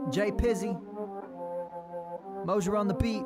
Jay Pizzy, Mosier on the beat.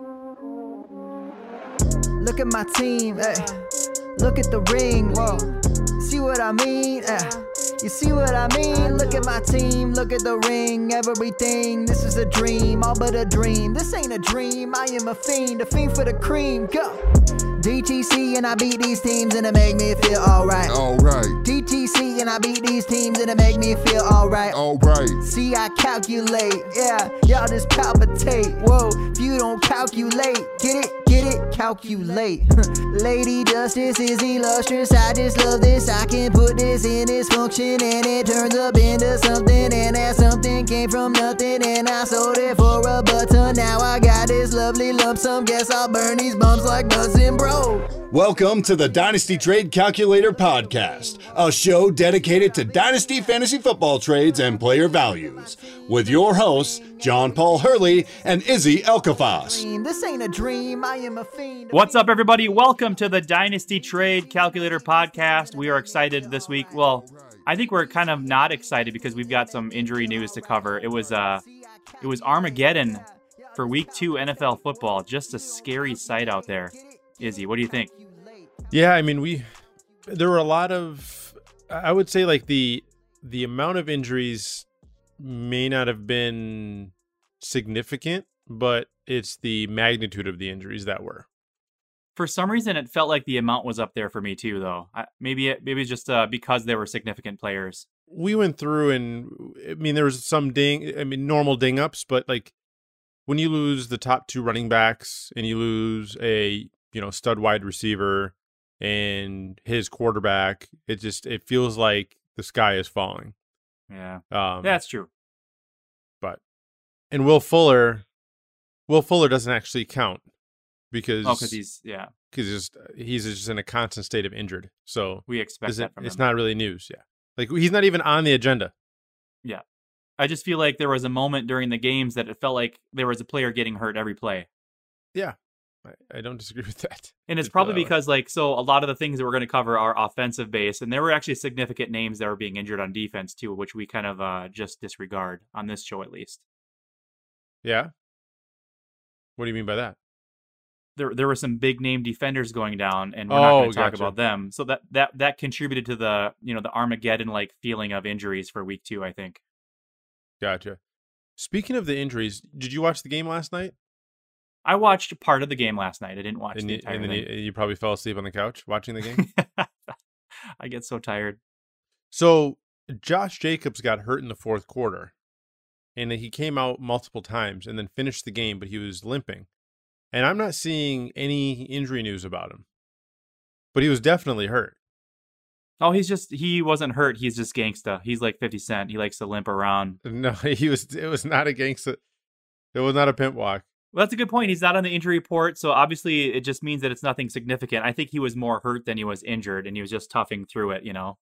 Look at my team, look at the ring, whoa. See what I mean? You see what I mean? Look at my team, look at the ring, everything. This is a dream, all but a dream. This ain't a dream, I am a fiend for the cream. Go! DTC and I beat these teams and it make me feel alright. Alright. DTC and I beat these teams and it make me feel alright. Alright. See, I calculate, yeah, y'all just palpitate. Whoa, if you don't calculate, get it, calculate. Lady Justice is illustrious, I just love this. I can put this in its function and it turns up into something. And that something came from nothing and I sold it for a button. Now I got this lovely lump sum, guess I'll burn these bumps like buzzing, bro. Welcome to the Dynasty Trade Calculator Podcast, a show dedicated to Dynasty Fantasy Football trades and player values, with your hosts, John Paul Hurley and Izzy Elkafas. This ain't a dream, I am a fiend. What's up, everybody? Welcome to the Dynasty Trade Calculator Podcast. We are excited this week. Well, I think we're kind of not excited because we've got some injury news to cover. It was Armageddon for Week 2 NFL football. Just a scary sight out there. Izzy, what do you think? Yeah, I mean, there were a lot of, I would say, like the amount of injuries may not have been significant, but it's the magnitude of the injuries that were. For some reason, it felt like the amount was up there for me too, though. Maybe it's just because they were significant players. We went through and, I mean, there was some normal ding-ups, but like when you lose the top two running backs and you lose a stud wide receiver and his quarterback, it feels like the sky is falling. Yeah, that's true. And Will Fuller doesn't actually count because he's just in a constant state of injured. So we expect that from him. It's not really news. Yeah, like he's not even on the agenda. Yeah, I just feel like there was a moment during the games that it felt like there was a player getting hurt every play. Yeah. I don't disagree with that. And it's probably because, so a lot of the things that we're going to cover are offensive based, and there were actually significant names that were being injured on defense too, which we kind of just disregard on this show at least. Yeah? What do you mean by that? There were some big name defenders going down, and we're not going to talk about them. So that contributed to the the Armageddon-like feeling of injuries for Week 2, I think. Gotcha. Speaking of the injuries, did you watch the game last night? I watched part of the game last night. I didn't watch the entire thing. And then you probably fell asleep on the couch watching the game? I get so tired. So Josh Jacobs got hurt in the fourth quarter, and he came out multiple times and then finished the game, but he was limping. And I'm not seeing any injury news about him. But he was definitely hurt. Oh, he wasn't hurt. He's just gangsta. He's like 50 Cent. He likes to limp around. No, it was not a gangsta. It was not a pimp walk. Well, that's a good point. He's not on the injury report, so obviously it just means that it's nothing significant. I think he was more hurt than he was injured, and he was just toughing through it,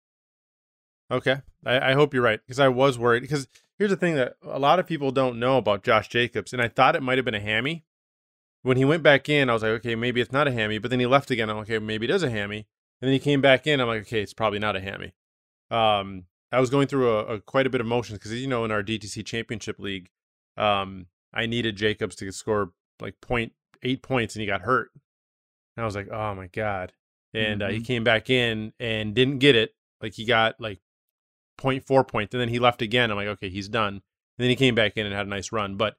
Okay. I hope you're right, because I was worried. Because here's the thing that a lot of people don't know about Josh Jacobs, and I thought it might have been a hammy. When he went back in, I was like, okay, maybe it's not a hammy. But then he left again. I'm like, okay, maybe it is a hammy. And then he came back in. I'm like, okay, it's probably not a hammy. I was going through quite a bit of motions because, in our DTC Championship League, I needed Jacobs to score like 0.8 points, and he got hurt. And I was like, oh, my God. And he came back in and didn't get it. Like, he got like 0.4 points, and then he left again. I'm like, okay, he's done. And then he came back in and had a nice run. But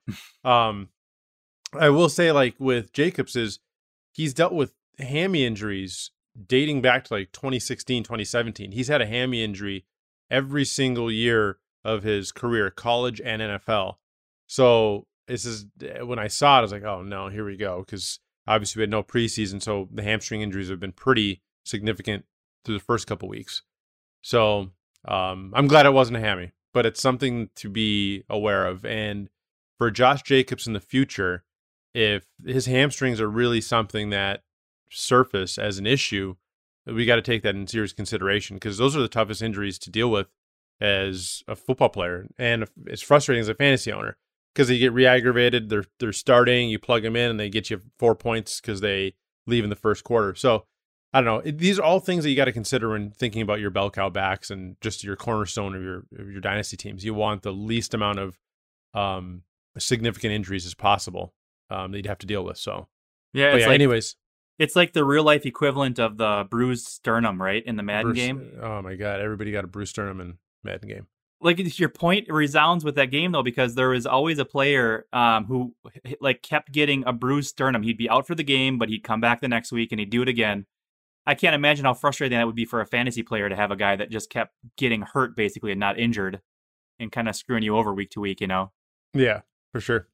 I will say, like, with Jacobs he's dealt with hammy injuries dating back to like 2016, 2017. He's had a hammy injury every single year of his career, college and NFL. So this is when I saw it, I was like, oh no, here we go. Because obviously we had no preseason, so the hamstring injuries have been pretty significant through the first couple weeks. So I'm glad it wasn't a hammy, but it's something to be aware of. And for Josh Jacobs in the future, if his hamstrings are really something that surface as an issue, we got to take that in serious consideration, because those are the toughest injuries to deal with as a football player. And it's frustrating as a fantasy owner, because they get re-aggravated. They're starting, you plug them in, and they get you 4 points because they leave in the first quarter. So I don't know. These are all things that you got to consider when thinking about your bell cow backs and just your cornerstone of your dynasty teams. You want the least amount of significant injuries as possible that you'd have to deal with. So, yeah, but yeah, anyways. It's like the real life equivalent of the bruised sternum, right? In the Madden game. Oh my God. Everybody got a bruised sternum in Madden game. Like, your point resounds with that game though, because there was always a player who like kept getting a bruised sternum. He'd be out for the game, but he'd come back the next week and he'd do it again. I can't imagine how frustrating that would be for a fantasy player to have a guy that just kept getting hurt basically and not injured and kind of screwing you over week to week, you know? Yeah, for sure.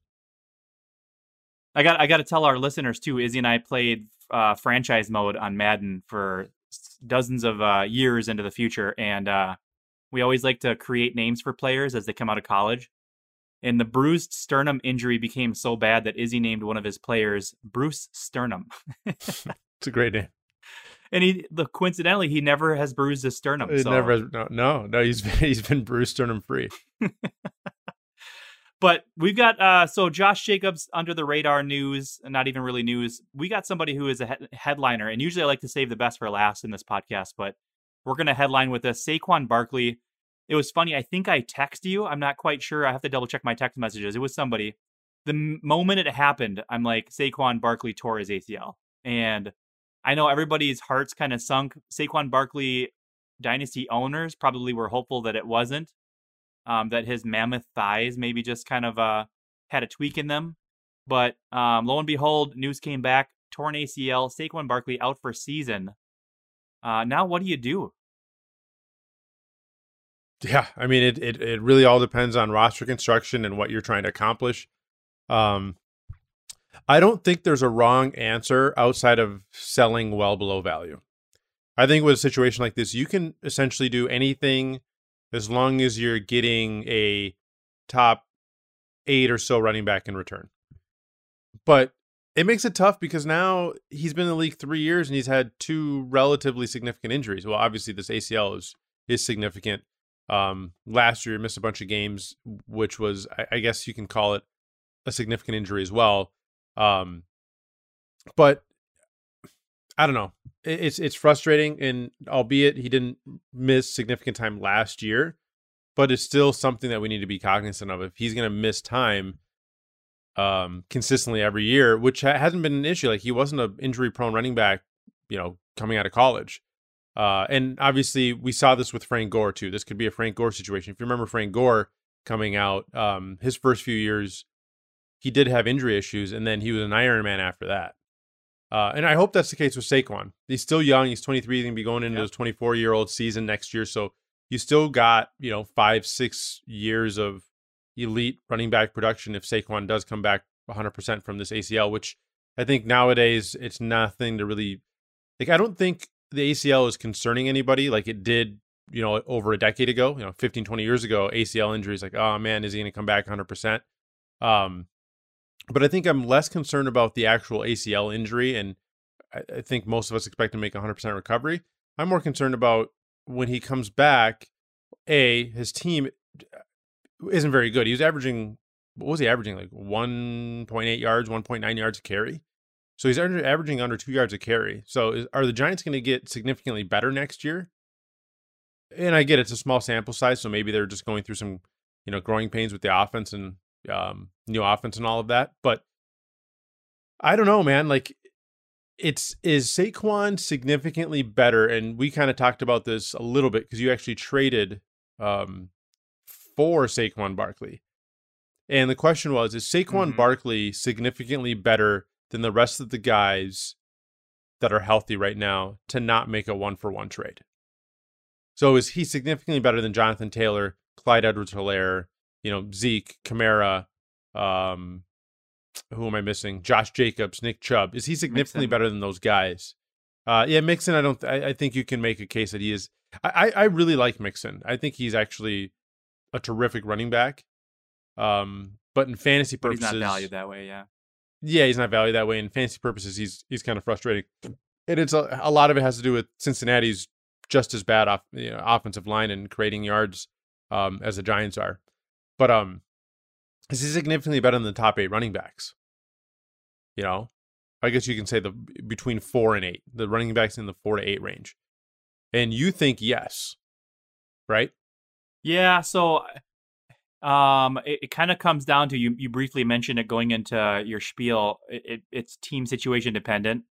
I got to tell our listeners too, Izzy and I played franchise mode on Madden for dozens of years into the future. And we always like to create names for players as they come out of college. And the bruised sternum injury became so bad that Izzy named one of his players Bruce Sternum. It's a great name. And coincidentally, he never has bruised his sternum. Never has, no. He's been bruised sternum free. But we've got so Josh Jacobs under the radar news, and not even really news. We got somebody who is a headliner, and usually I like to save the best for last in this podcast, but we're going to headline with this. Saquon Barkley. It was funny. I think I texted you. I'm not quite sure. I have to double check my text messages. It was somebody. The moment it happened, I'm like, Saquon Barkley tore his ACL. And I know everybody's hearts kind of sunk. Saquon Barkley dynasty owners probably were hopeful that it wasn't. That his mammoth thighs maybe just kind of had a tweak in them. But lo and behold, news came back, torn ACL, Saquon Barkley out for season. Now what do you do? Yeah, I mean, it really all depends on roster construction and what you're trying to accomplish. I don't think there's a wrong answer outside of selling well below value. I think with a situation like this, you can essentially do anything as long as you're getting a top 8 or so running back in return. But it makes it tough because now he's been in the league 3 years and he's had 2 relatively significant injuries. Well, obviously this ACL is significant. Last year he missed a bunch of games, which was, I guess you can call it a significant injury as well. But I don't know. It's frustrating, and albeit he didn't miss significant time last year, but it's still something that we need to be cognizant of. If he's going to miss time consistently every year, which hasn't been an issue. Like, he wasn't an injury-prone running back, coming out of college. And obviously, we saw this with Frank Gore, too. This could be a Frank Gore situation. If you remember Frank Gore coming out, his first few years, he did have injury issues, and then he was an Iron Man after that. And I hope that's the case with Saquon. He's still young. He's 23. He's going to be going into his 24-year-old season next year. So you still got, 5-6 years of elite running back production if Saquon does come back 100% from this ACL, which I think nowadays it's nothing to really... I don't think the ACL is concerning anybody like it did, over a decade ago, 15, 20 years ago. ACL injuries, like, oh man, is he going to come back 100%? But I think I'm less concerned about the actual ACL injury, and I think most of us expect to make 100% recovery. I'm more concerned about when he comes back, his team isn't very good. He was averaging, what was he averaging? Like 1.8 yards, 1.9 yards a carry. So he's averaging under 2 yards a carry. So are the Giants going to get significantly better next year? And I get it's a small sample size, so maybe they're just going through some, growing pains with the offense and new offense and all of that. But I don't know, man. Like, is Saquon significantly better? And we kind of talked about this a little bit because you actually traded for Saquon Barkley. And the question was, is Saquon Barkley significantly better than the rest of the guys that are healthy right now to not make a 1-for-1 trade? So is he significantly better than Jonathan Taylor, Clyde Edwards-Helaire, Zeke, Kamara, who am I missing? Josh Jacobs, Nick Chubb. Is he significantly better than those guys? Mixon, I think you can make a case that he is. I really like Mixon. I think he's actually a terrific running back. But in fantasy purposes, he's not valued that way. Yeah. Yeah, he's not valued that way. In fantasy purposes, he's kind of frustrating. And it's a lot of it has to do with Cincinnati's just as bad offensive line and creating yards as the Giants are. But is he significantly better than the top 8 running backs? I guess you can say between 4 and 8. The running backs in the 4 to 8 range. And you think yes, right? Yeah, so It kind of comes down to you briefly mentioned it going into your spiel. It's team situation dependent.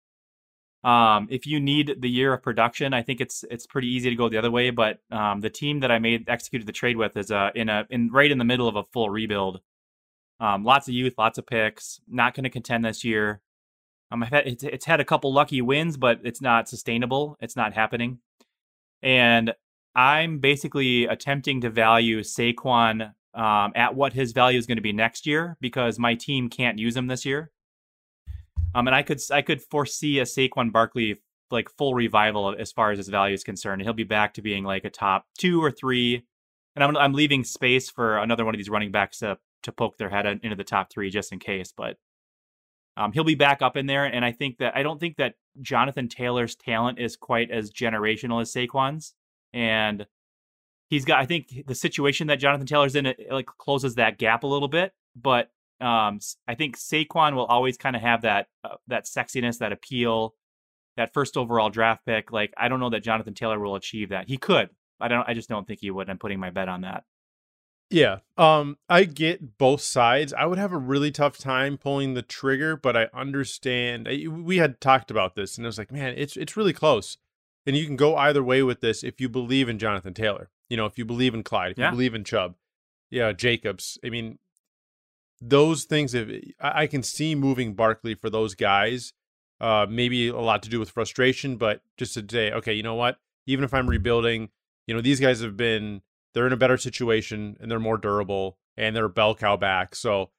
If you need the year of production, I think it's pretty easy to go the other way. But the team that I executed the trade with is right in the middle of a full rebuild. Lots of youth, lots of picks. Not going to contend this year. It's had a couple lucky wins, but it's not sustainable. It's not happening. And I'm basically attempting to value Saquon at what his value is going to be next year because my team can't use him this year. And I could foresee a Saquon Barkley like full revival as far as his value is concerned. And he'll be back to being like a top 2 or 3. And I'm leaving space for another one of these running backs to poke their head into the top 3 just in case. But he'll be back up in there. And I don't think that Jonathan Taylor's talent is quite as generational as Saquon's. And I think the situation that Jonathan Taylor's in, it like closes that gap a little bit. But I think Saquon will always kind of have that sexiness, that appeal, that first overall draft pick. Like, I don't know that Jonathan Taylor will achieve that. He could. I just don't think he would. I'm putting my bet on that. Yeah. I get both sides. I would have a really tough time pulling the trigger, but I understand. We had talked about this, and I was like, man, it's really close. And you can go either way with this if you believe in Jonathan Taylor. If you believe in Clyde, if you believe in Chubb, Jacobs. I mean, those things, I can see moving Barkley for those guys, maybe a lot to do with frustration, but just to say, okay, you know what? Even if I'm rebuilding, these guys they're in a better situation and they're more durable and they're a bell cow back. So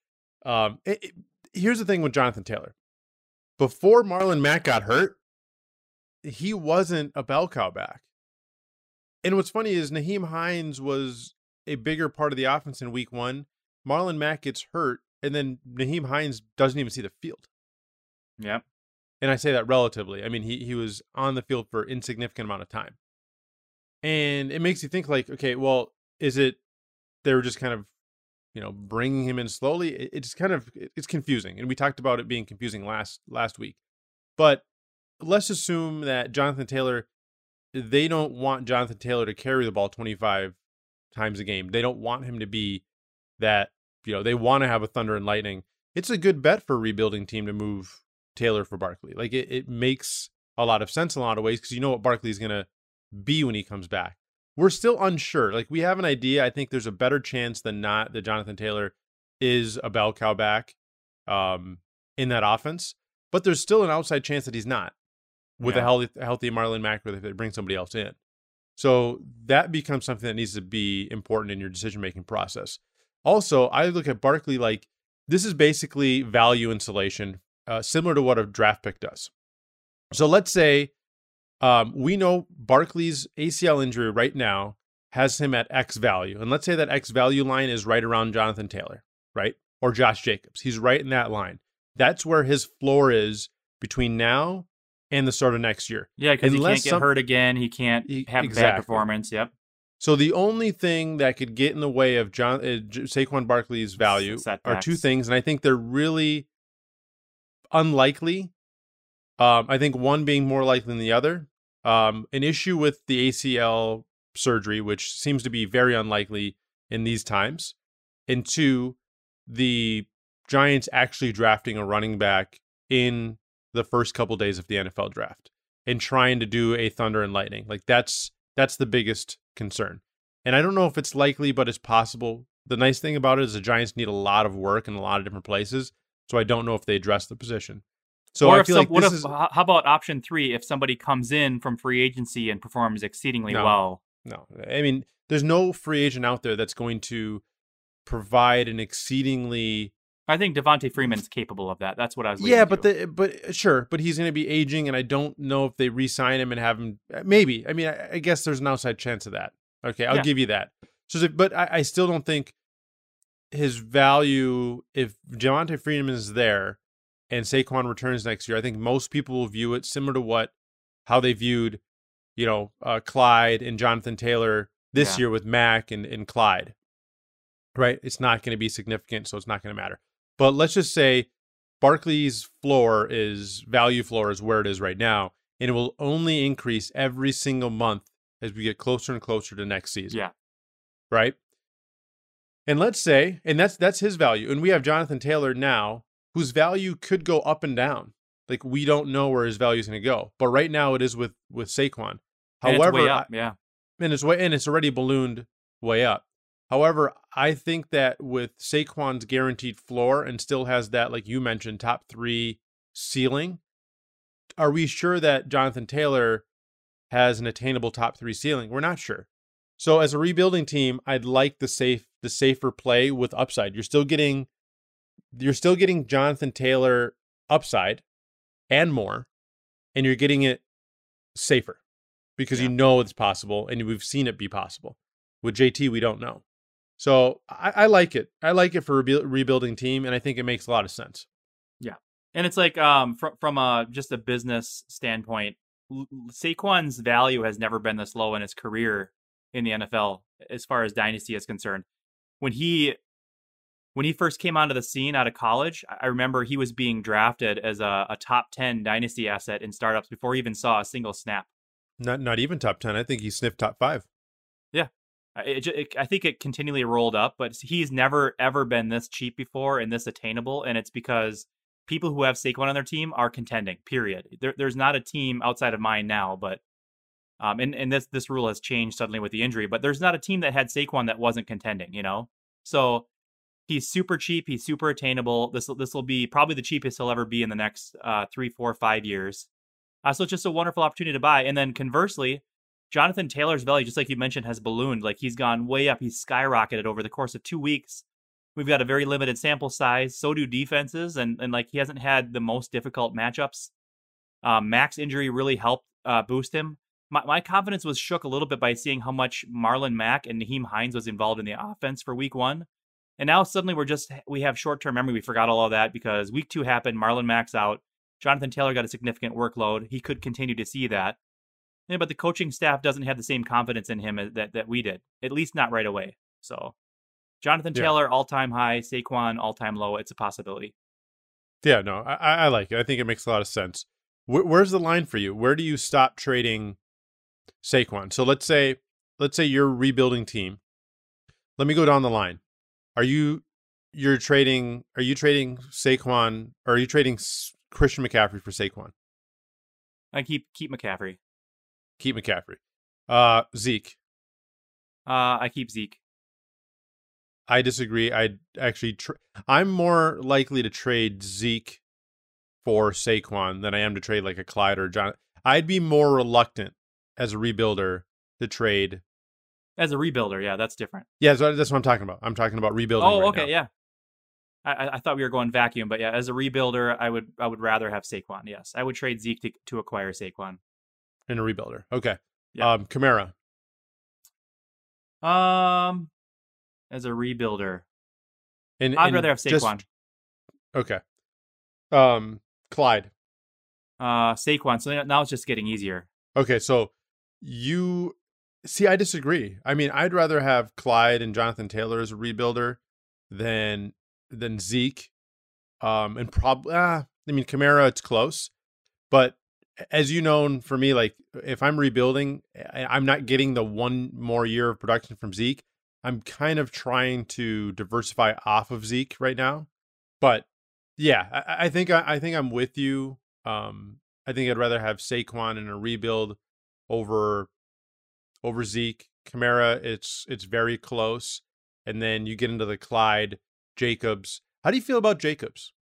here's the thing with Jonathan Taylor. Before Marlon Mack got hurt, he wasn't a bell cow back. And what's funny is Nyheim Hines was a bigger part of the offense in week 1. Marlon Mack gets hurt, and then Nyheim Hines doesn't even see the field. Yeah. And I say that relatively. I mean, he was on the field for an insignificant amount of time. And it makes you think like, okay, well, is it they were just kind of, bringing him in slowly? It's confusing. And we talked about it being confusing last week. But let's assume that Jonathan Taylor, they don't want Jonathan Taylor to carry the ball 25 times a game. They don't want him to be that, they want to have a thunder and lightning. It's a good bet for a rebuilding team to move Taylor for Barkley. Like it makes a lot of sense in a lot of ways because you know what Barkley's going to be when he comes back. We're still unsure. Like we have an idea. I think there's a better chance than not that Jonathan Taylor is a bell cow back in that offense, but there's still an outside chance that he's not with a healthy Marlon Mack if they bring somebody else in. So that becomes something that needs to be important in your decision-making process. Also, I look at Barkley like this is basically value insulation, similar to what a draft pick does. So let's say we know Barkley's ACL injury right now has him at X value. And let's say that X value line is right around Jonathan Taylor, right? Or Josh Jacobs. He's right in that line. That's where his floor is between now and the start of next year. Yeah, because he can't get hurt again. He can't have a bad performance. Yep. So the only thing that could get in the way of Saquon Barkley's value are two things, and I think they're really unlikely. I think one being more likely than the other. An issue with the ACL surgery, which seems to be very unlikely in these times. And 2, the Giants actually drafting a running back in the first couple days of the NFL draft and trying to do a thunder and lightning. Like that's the biggest concern. And I don't know if it's likely, but it's possible. The nice thing about it is the Giants need a lot of work in a lot of different places. So I don't know if they address the position. So or I feel how about option 3? If somebody comes in from free agency and performs exceedingly well. No, I mean, there's no free agent out there that's going to provide an exceedingly. I think Devontae Freeman's capable of that. That's what I was. Yeah, but he's going to be aging, and I don't know if they re-sign him and have him. Maybe. I mean, I guess there's an outside chance of that. Okay, I'll give you that. So, but I still don't think his value, if Devontae Freeman is there and Saquon returns next year, I think most people will view it similar to how they viewed, Clyde and Jonathan Taylor this year with Mack and Clyde. Right? It's not going to be significant, so it's not going to matter. But let's just say Barkley's value floor is where it is right now, and it will only increase every single month as we get closer and closer to next season. Yeah. Right? And let's say, and that's his value. And we have Jonathan Taylor now, whose value could go up and down. Like, we don't know where his value is going to go. But right now it is with Saquon. And However, it's way up, yeah. And it's already ballooned way up. However, I think that with Saquon's guaranteed floor and still has that, like you mentioned, top 3 ceiling, are we sure that Jonathan Taylor has an attainable top 3 ceiling? We're not sure. So as a rebuilding team, I'd like the safer play with upside. You're still getting Jonathan Taylor upside and more, and you're getting it safer because you know it's possible and we've seen it be possible. With JT, we don't know. So I like it. I like it for a rebuilding team, and I think it makes a lot of sense. Yeah. And it's like from just a business standpoint, Saquon's value has never been this low in his career in the NFL as far as dynasty is concerned. When he first came onto the scene out of college, I remember he was being drafted as a top 10 dynasty asset in startups before he even saw a single snap. Not even top 10. I think he sniffed top 5. Yeah. I think it continually rolled up, but he's never, ever been this cheap before and this attainable. And it's because people who have Saquon on their team are contending, period. There's not a team outside of mine now, but and this rule has changed suddenly with the injury, but there's not a team that had Saquon that wasn't contending, you know? So he's super cheap. He's super attainable. This will be probably the cheapest he'll ever be in the next 3, 4, 5 years. So it's just a wonderful opportunity to buy. And then conversely, Jonathan Taylor's value, just like you mentioned, has ballooned. Like, he's gone way up. He's skyrocketed over the course of 2 weeks. We've got a very limited sample size. So do defenses. And like, he hasn't had the most difficult matchups. Mac's injury really helped boost him. My confidence was shook a little bit by seeing how much Marlon Mack and Nyheim Hines was involved in the offense for week 1. And now suddenly we have short-term memory. We forgot all of that because week 2 happened. Marlon Mack's out. Jonathan Taylor got a significant workload. He could continue to see that. Yeah, but the coaching staff doesn't have the same confidence in him that we did, at least not right away. So Jonathan Taylor, all-time high. Saquon, all-time low. It's a possibility. Yeah, no, I like it. I think it makes a lot of sense. Where's the line for you? Where do you stop trading Saquon? So let's say you're a rebuilding team. Let me go down the line. Are you trading Saquon, or are you trading Christian McCaffrey for Saquon? I keep McCaffrey. Keep McCaffrey. Zeke. I keep Zeke. I disagree. I'm more likely to trade Zeke for Saquon than I am to trade like a Clyde or John. I'd be more reluctant as a rebuilder to trade. As a rebuilder, yeah, that's different. Yeah, that's what I'm talking about. I'm talking about rebuilding. Oh, right okay, now. yeah. I thought we were going vacuum, but yeah, as a rebuilder, I would rather have Saquon. Yes, I would trade Zeke to acquire Saquon. In a rebuilder, okay. Yeah. Kamara. As a rebuilder, I'd rather have Saquon. Okay. Clyde. Saquon. So now it's just getting easier. Okay, so you see, I disagree. I mean, I'd rather have Clyde and Jonathan Taylor as a rebuilder than Zeke. And probably, I mean, Kamara, it's close. But as you know, for me, like, if I'm rebuilding, I'm not getting the one more year of production from Zeke. I'm kind of trying to diversify off of Zeke right now. But yeah, I think I'm with you. I think I'd rather have Saquon in a rebuild over Zeke. Kamara, it's very close. And then you get into the Clyde, Jacobs. How do you feel about Jacobs?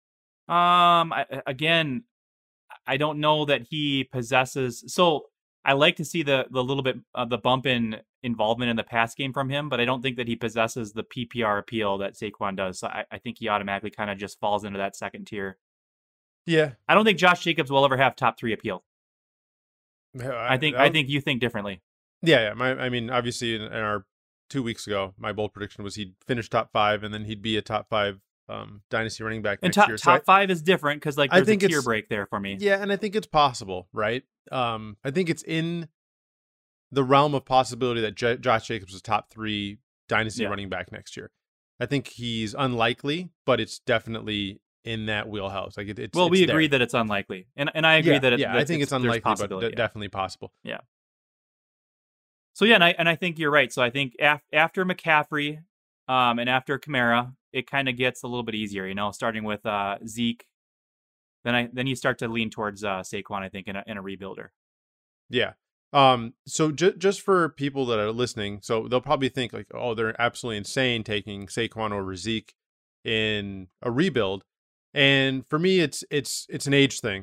I don't know that he possesses. So I like to see the little bit of the bump in involvement in the pass game from him, but I don't think that he possesses the PPR appeal that Saquon does. So I think he automatically kind of just falls into that second tier. Yeah, I don't think Josh Jacobs will ever have top 3 appeal. I think you think differently. Yeah. I mean, obviously, in our 2 weeks ago, my bold prediction was he'd finish top 5, and then he'd be a top 5 dynasty running back next year. Top 5 is different because there's a tier break there for me. Yeah, and I think it's possible, right? I think it's in the realm of possibility that Josh Jacobs is top 3 dynasty running back next year. I think he's unlikely, but it's definitely in that wheelhouse. Like we agree that it's unlikely, and I agree that I think it's unlikely, but definitely possible. Yeah. So yeah, and I think you're right. So I think after McCaffrey, and after Kamara, it kind of gets a little bit easier, starting with Zeke. Then you start to lean towards Saquon, I think, in a rebuilder. Yeah. So just for people that are listening, so they'll probably think like, oh, they're absolutely insane taking Saquon over Zeke in a rebuild. And for me, it's an age thing.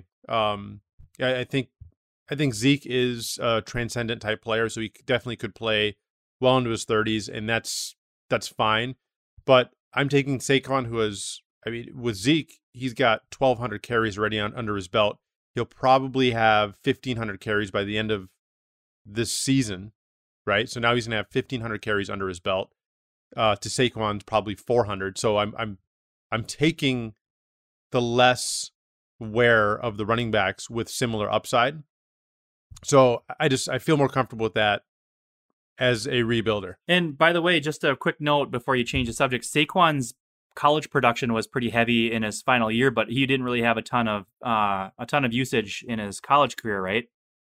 I think Zeke is a transcendent type player, so he definitely could play well into his 30s, and that's fine. But I'm taking Saquon, with Zeke, he's got 1,200 carries already under his belt. He'll probably have 1,500 carries by the end of this season, right? So now he's gonna have 1,500 carries under his belt. To Saquon's probably 400. So I'm taking the less wear of the running backs with similar upside. So I feel more comfortable with that as a rebuilder. And by the way, just a quick note before you change the subject, Saquon's college production was pretty heavy in his final year, but he didn't really have a ton of usage in his college career, right?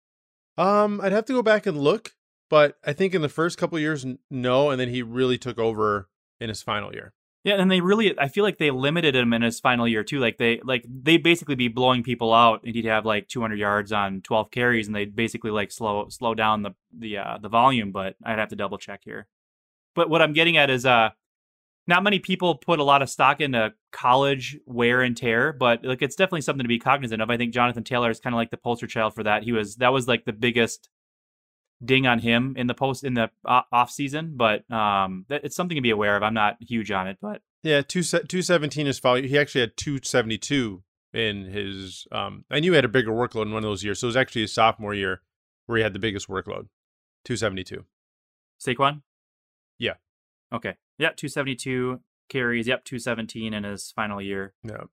I'd have to go back and look, but I think in the first couple of years, no, and then he really took over in his final year. Yeah, and I feel like they limited him in his final year too. They'd basically be blowing people out, and he'd have like 200 yards on 12 carries, and they'd basically like slow down the volume. But I'd have to double check here. But what I'm getting at is not many people put a lot of stock into college wear and tear, but like it's definitely something to be cognizant of. I think Jonathan Taylor is kind of like the poster child for that. That was like the biggest ding on him in the off season, but it's something to be aware of. I'm not huge on it, but yeah, 217 is foul. He actually had 272 in his. I knew he had a bigger workload in one of those years, so it was actually his sophomore year where he had the biggest workload, 272. Saquon? Yeah. Okay. Yeah, 272 carries. Yep, 217 in his final year. Yeah.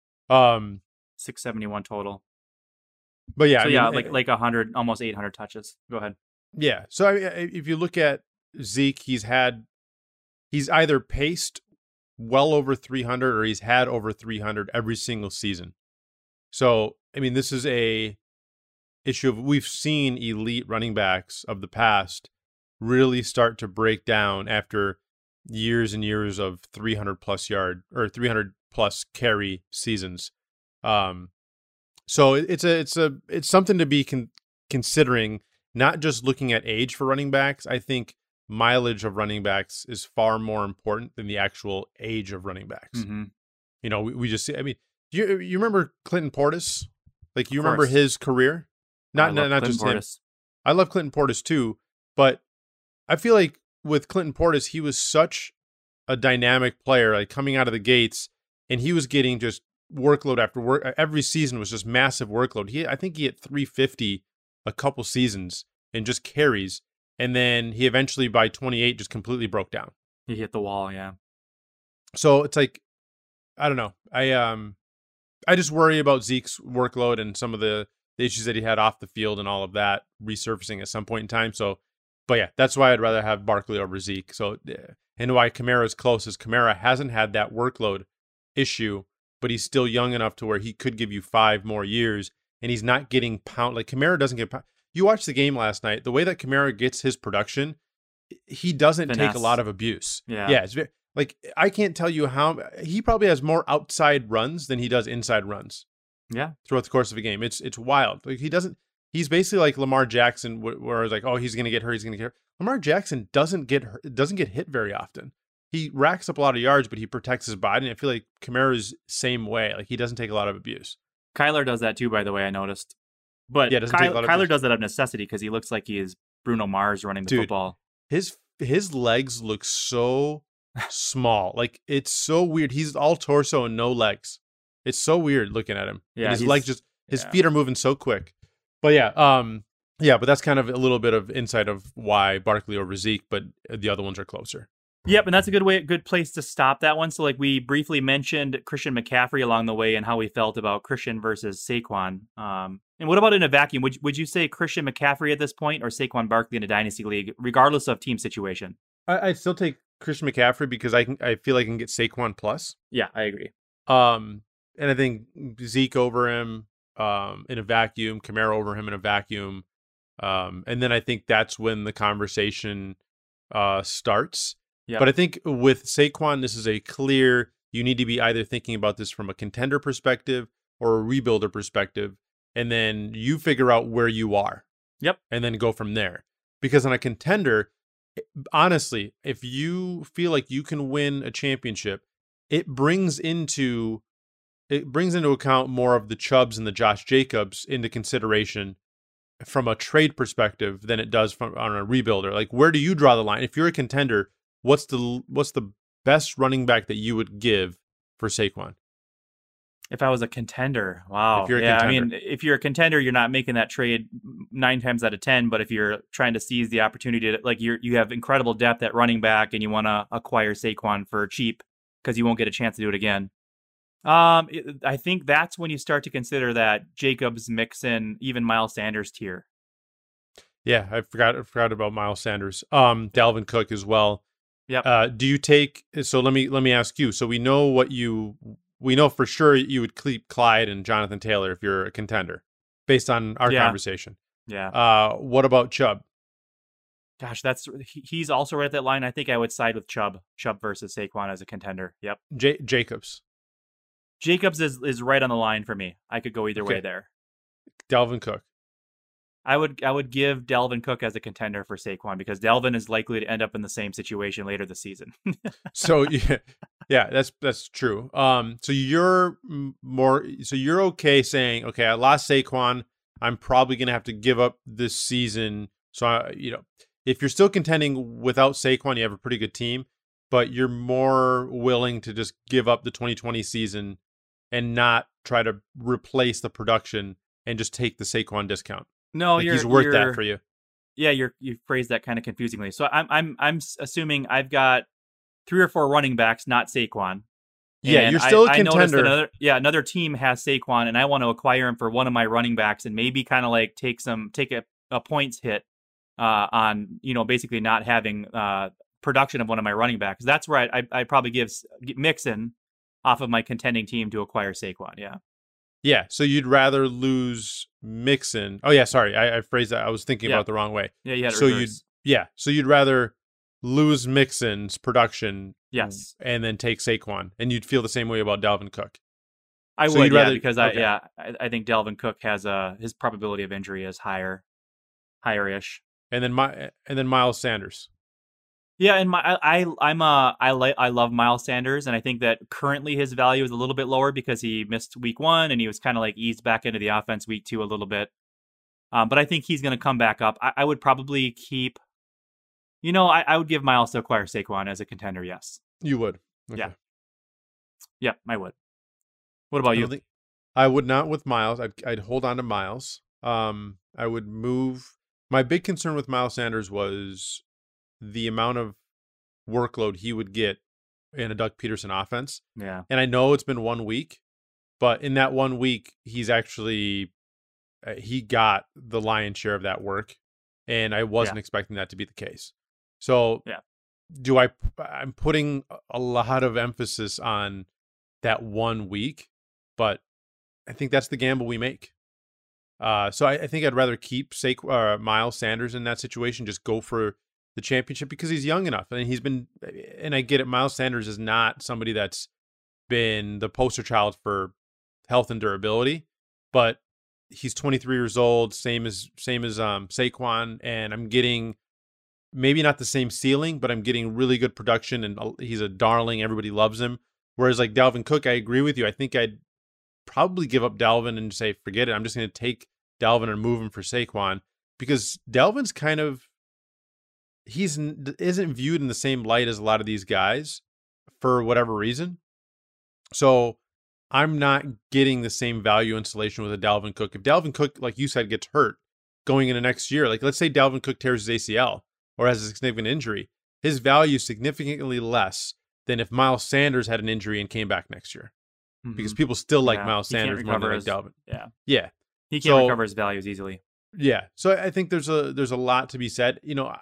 671 total. But yeah, so like 100, almost 800 touches. Go ahead. Yeah. So if you look at Zeke, he's either paced well over 300 or he's had over 300 every single season. So, I mean, this is a issue of we've seen elite running backs of the past really start to break down after years and years of 300 plus yard or 300 plus carry seasons. So it's something to be considering, not just looking at age for running backs. I think mileage of running backs is far more important than the actual age of running backs. Mm-hmm. We just see, I mean, you remember Clinton Portis? Like, you remember his career? Not just Portis. Him. I love Clinton Portis too, but I feel like with Clinton Portis, he was such a dynamic player, like coming out of the gates, and he was getting just workload after work. Every season was just massive workload. I think he hit 350 a couple seasons and just carries, and then he eventually by 28 just completely broke down. He hit the wall, yeah. So it's like, I don't know. I just worry about Zeke's workload and some of the issues that he had off the field and all of that resurfacing at some point in time. So, but yeah, that's why I'd rather have Barkley over Zeke. So, and why Kamara's close is Kamara hasn't had that workload issue, but he's still young enough to where he could give you 5 more years, and he's not getting pound. Like, Kamara doesn't get pound. You watched the game last night. The way that Kamara gets his production, he doesn't take a lot of abuse. Yeah. It's very, like, I can't tell you how he probably has more outside runs than he does inside runs. Yeah. Throughout the course of a game. It's wild. Like, he's basically like Lamar Jackson, where it's like, oh, he's going to get hurt. He's going to get hurt. Lamar Jackson doesn't get hit very often. He racks up a lot of yards, but he protects his body. And I feel like Kamara's same way. Like, he doesn't take a lot of abuse. Kyler does that too, by the way, I noticed. But yeah, Kyler does that of necessity because he looks like he is Bruno Mars running the football. His legs look so small. Like, it's so weird. He's all torso and no legs. It's so weird looking at him. Yeah, and his legs his feet are moving so quick. But yeah, but that's kind of a little bit of insight of why Barkley over Zeke, but the other ones are closer. Yep, and that's a good place to stop that one. So, like, we briefly mentioned Christian McCaffrey along the way and how we felt about Christian versus Saquon. And what about in a vacuum? Would you say Christian McCaffrey at this point or Saquon Barkley in a dynasty league, regardless of team situation? I'd still take Christian McCaffrey because I feel like I can get Saquon plus. Yeah, I agree. And I think Zeke over him in a vacuum, Kamara over him in a vacuum. And then I think that's when the conversation starts. Yep. But I think with Saquon, this is a clear, you need to be either thinking about this from a contender perspective or a rebuilder perspective, and then you figure out where you are. Yep. And then go from there. Because on a contender, honestly, if you feel like you can win a championship, it brings into account more of the Chubbs and the Josh Jacobs into consideration from a trade perspective than it does from on a rebuilder. Like, where do you draw the line? If you're a contender, what's the best running back that you would give for Saquon? If I was a contender, wow. If you're a yeah, contender. I mean, if you're a contender, you're not making that trade 9 times out of 10. But if you're trying to seize the opportunity, to, like you have incredible depth at running back, and you want to acquire Saquon for cheap because you won't get a chance to do it again. I think that's when you start to consider that Jacobs, Mixon, even Miles Sanders tier. Yeah, I forgot about Miles Sanders. Dalvin Cook as well. Yep. Do you take? So let me ask you. So we know for sure you would keep Clyde and Jonathan Taylor if you're a contender, based on our conversation. Yeah. What about Chubb? Gosh, he's also right at that line. I think I would side with Chubb versus Saquon as a contender. Yep. Jacobs. Jacobs is right on the line for me. I could go either way there. Dalvin Cook. I would give Dalvin Cook as a contender for Saquon because Dalvin is likely to end up in the same situation later this season. So yeah, that's true. So you're okay saying, okay, I lost Saquon. I'm probably going to have to give up this season. So if you're still contending without Saquon, you have a pretty good team, but you're more willing to just give up the 2020 season and not try to replace the production and just take the Saquon discount. No, he's worth that for you. Yeah, you phrased that kind of confusingly. So I'm assuming I've got 3 or 4 running backs, not Saquon. Yeah, you're still a contender. Another team has Saquon, and I want to acquire him for one of my running backs, and maybe kind of like take a points hit on basically not having production of one of my running backs. That's where I'd probably give Mixon off of my contending team to acquire Saquon. Yeah. Yeah, so you'd rather lose Mixon. Oh yeah, sorry, I phrased that. I was thinking about it the wrong way. Yeah, yeah. So you'd rather lose Mixon's production, yes, and then take Saquon, and you'd feel the same way about Dalvin Cook. I would, because I think Dalvin Cook has his probability of injury is higher-ish. And then Miles Sanders. Yeah, and I love Miles Sanders, and I think that currently his value is a little bit lower because he missed week 1 and he was kind of like eased back into the offense week 2 a little bit. But I think he's going to come back up. I would probably keep, I would give Miles to acquire Saquon as a contender. Yes, you would. Okay. Yeah, I would. What about you? I would not with Miles. I'd hold on to Miles. I would move. My big concern with Miles Sanders was the amount of workload he would get in a Doug Peterson offense. Yeah. And I know it's been 1 week, but in that 1 week, he's actually, he got the lion's share of that work. And I wasn't expecting that to be the case. So I'm putting a lot of emphasis on that 1 week, but I think that's the gamble we make. So I think I'd rather keep Miles Sanders in that situation, just go for the championship because he's young enough and I get it. Miles Sanders is not somebody that's been the poster child for health and durability, but he's 23 years old, same as Saquon, and I'm getting maybe not the same ceiling, but I'm getting really good production, and he's a darling. Everybody loves him. Whereas like Dalvin Cook, I agree with you. I think I'd probably give up Dalvin and say, forget it. I'm just going to take Dalvin and move him for Saquon because Dalvin's kind of, isn't viewed in the same light as a lot of these guys for whatever reason. So I'm not getting the same value installation with a Dalvin Cook. If Dalvin Cook, like you said, gets hurt going into next year, like let's say Dalvin Cook tears his ACL or has a significant injury, his value is significantly less than if Miles Sanders had an injury and came back next year. Mm-hmm. Because people still like Miles Sanders more than like Dalvin. Yeah. He can't recover his values easily. Yeah. So I think there's a lot to be said.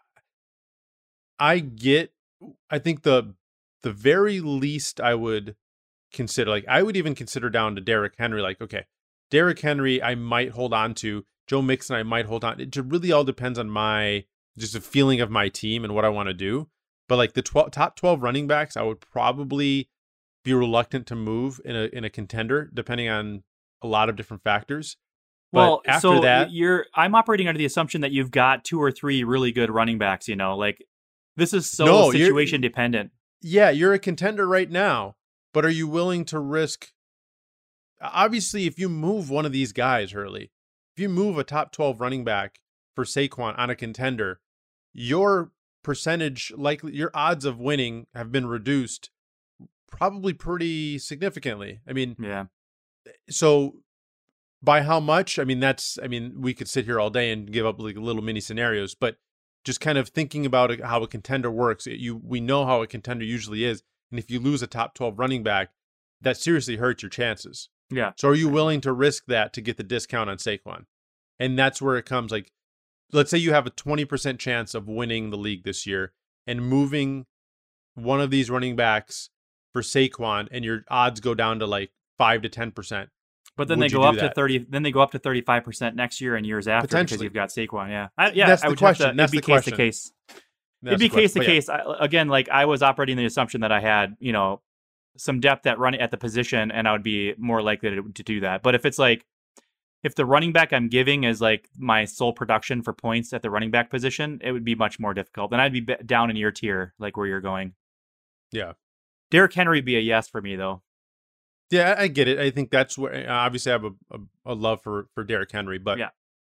I think the very least I would consider, like I would even consider down to Derrick Henry, like, okay, Derrick Henry I might hold on to, Joe Mixon I might hold on. It really all depends on just a feeling of my team and what I want to do. But like the top 12 running backs, I would probably be reluctant to move in a contender, depending on a lot of different factors. Well, but after so that, I'm operating under the assumption that you've got 2 or 3 really good running backs. Like this is so situation dependent. Yeah, you're a contender right now, but are you willing to risk? Obviously, if you move one of these guys, Hurley, if you move a top 12 running back for Saquon on a contender, your percentage, likely your odds of winning have been reduced probably pretty significantly. I mean, yeah. So by how much? I mean, we could sit here all day and give up like little mini scenarios, but just kind of thinking about how a contender works, we know how a contender usually is. And if you lose a top 12 running back, that seriously hurts your chances. Yeah. So are you willing to risk that to get the discount on Saquon? And that's where it comes. Like, let's say you have a 20% chance of winning the league this year and moving one of these running backs for Saquon, and your odds go down to like 5 to 10%. But then they go up to 30. Then they go up to 35% next year and years after because you've got Saquon. Yeah, that's the question. That's the question. It'd be case to case. Again, like I was operating the assumption that I had, some depth at the position, and I would be more likely to do that. But if it's like, if the running back I'm giving is like my sole production for points at the running back position, it would be much more difficult. Then I'd be down in your tier, like where you're going. Yeah. Derrick Henry would be a yes for me, though. Yeah, I get it. I think that's where, obviously I have a love for Derrick Henry, but yeah.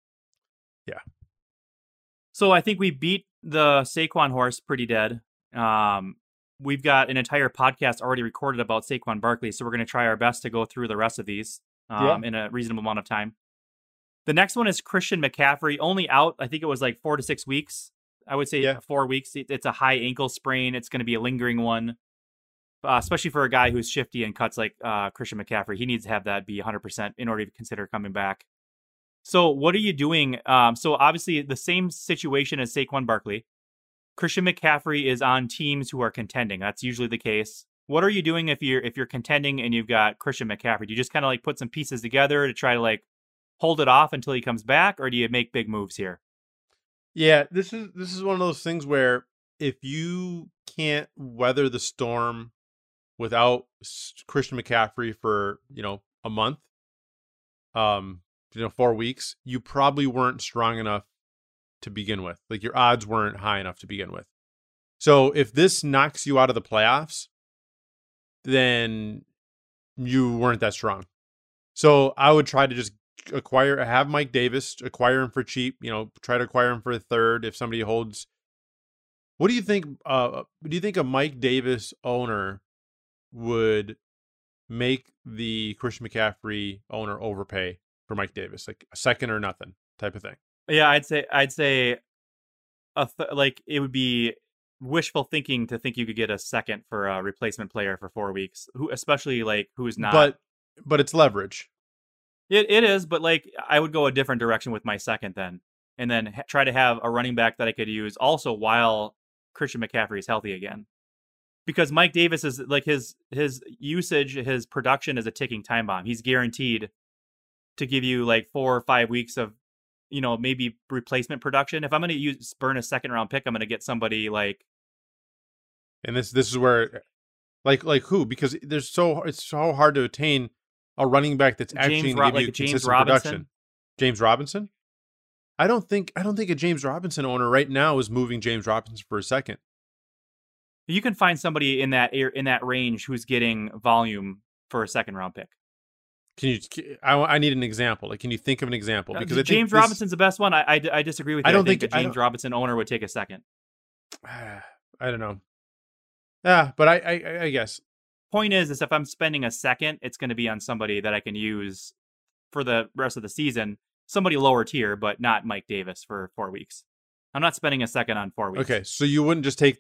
So I think we beat the Saquon horse pretty dead. We've got an entire podcast already recorded about Saquon Barkley, so we're going to try our best to go through the rest of these in a reasonable amount of time. The next one is Christian McCaffrey, only out, I think it was like 4 to 6 weeks. I would say 4 weeks. It's a high ankle sprain. It's going to be a lingering one, especially for a guy who's shifty and cuts like Christian McCaffrey. He needs to have that be 100% in order to consider coming back. So what are you doing? So obviously the same situation as Saquon Barkley. Christian McCaffrey is on teams who are contending. That's usually the case. What are you doing if you're contending and you've got Christian McCaffrey? Do you just kind of like put some pieces together to try to like hold it off until he comes back, or do you make big moves here? Yeah, this is one of those things where if you can't weather the storm without Christian McCaffrey for, a month, 4 weeks, you probably weren't strong enough to begin with. Like your odds weren't high enough to begin with. So if this knocks you out of the playoffs, then you weren't that strong. So I would try to just have Mike Davis, acquire him for cheap, try to acquire him for a third if somebody holds. What do you think? Do you think a Mike Davis owner would make the Christian McCaffrey owner overpay for Mike Davis, like a second or nothing type of thing? Yeah, I'd say like it would be wishful thinking to think you could get a second for a replacement player for 4 weeks, especially like who's not. But it's leverage. It is, but like I would go a different direction with my second then, and then try to have a running back that I could use also while Christian McCaffrey is healthy again. Because Mike Davis is like his usage, his production is a ticking time bomb. He's guaranteed to give you like 4 or 5 weeks of, maybe replacement production. If I'm going to burn a second round pick, I'm going to get somebody like. And this is where, like who? Because it's so hard to attain a running back that's actually going to give you consistent production. James Robinson. I don't think a James Robinson owner right now is moving James Robinson for a second. You can find somebody in that range who's getting volume for a second round pick. I need an example. Like, can you think of an example? Because James Robinson's the best one. I disagree with you. I don't think a James Robinson owner would take a second. I don't know. Yeah, but I guess. Point is if I'm spending a second, it's going to be on somebody that I can use for the rest of the season. Somebody lower tier, but not Mike Davis for 4 weeks. I'm not spending a second on 4 weeks. Okay, so you wouldn't take